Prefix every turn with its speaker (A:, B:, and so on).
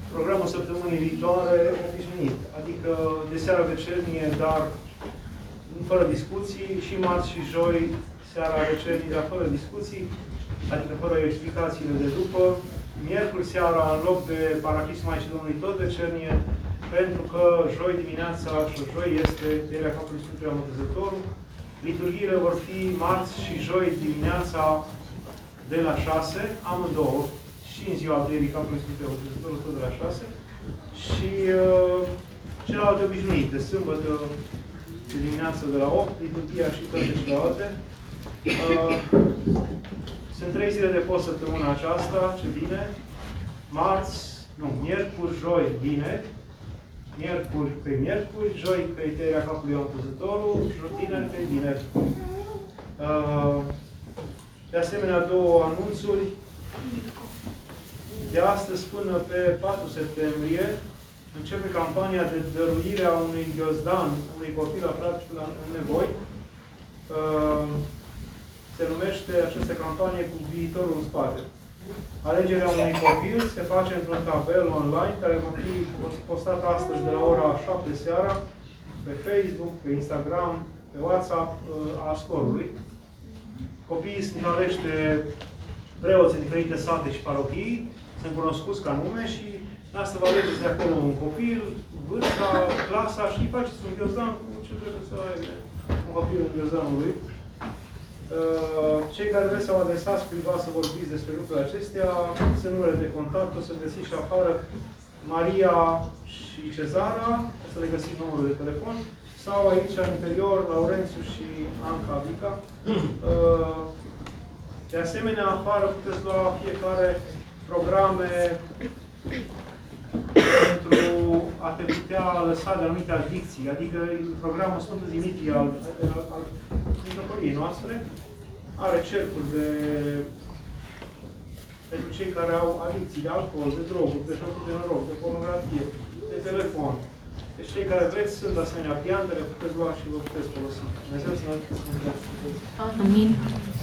A: programul săptămânii viitoare obișnuit. Adică de seara vecernie, dar fără discuții, și marți și joi, seara vecernie, dar fără discuții, adică fără explicațiile de după. Miercuri seara, în loc de Paraclis Maicii Domnului, tot vecernie, pentru că joi dimineața și joi este tăierea capului Sfântului Amotezătorul. Liturghiile vor fi marți și joi dimineața de la 6, amândouă, și în ziua tăierii capului Sfântului Amotezătorul, tot de la 6, și celelalte obișnuite, sâmbătă de dimineață de la 8, liturghia și toate celelalte. Sunt 3 zile de post săptămâna aceasta, ce bine. Miercuri, joi, vineri. Miercuri pe miercuri, joi pe tăierea capului Amotezătorul și vineri pe vineri. De asemenea, 2 anunțuri. De astăzi până pe 4 septembrie începe campania de dăruire a unui ghiozdan, unui copil aflat în nevoi. Se numește această campanie cu viitorul în spate. Alegerea unui copil se face într-un tabel online care va fi postat astăzi de la ora 7 seara pe Facebook, pe Instagram, pe WhatsApp a Scorului. Copiii sunt aleși de preoți în diferite sate și parochii, sunt cunoscuți ca nume și asta vă alegeți de acolo un copil, vârsta, clasa și îi faceți un ghiozdan cu ce trebuie să aibă un copil în ghiozdanul lui. Cei care vreți să vă adresați privat să vorbiți despre lucrurile acestea, sunt numele de contact, o să găsiți și afară Maria și Cezara, o să le găsiți numărul de telefon, sau aici, în interior, Laurențiu și Anca Vica. De asemenea, afară puteți lua fiecare programe pentru a te putea lăsa de anumite adicții, adică programul Sfântul Dimitrie al mitropoliei noastre are cercuri pentru cei care au adicții de alcool, de droguri, de jocuri de noroc, de pornografie, de telefon. Deci cei care vreți sunt asemenea piandere, puteți lua și vă puteți folosi. Dumnezeu să ne ajute.
B: Amin.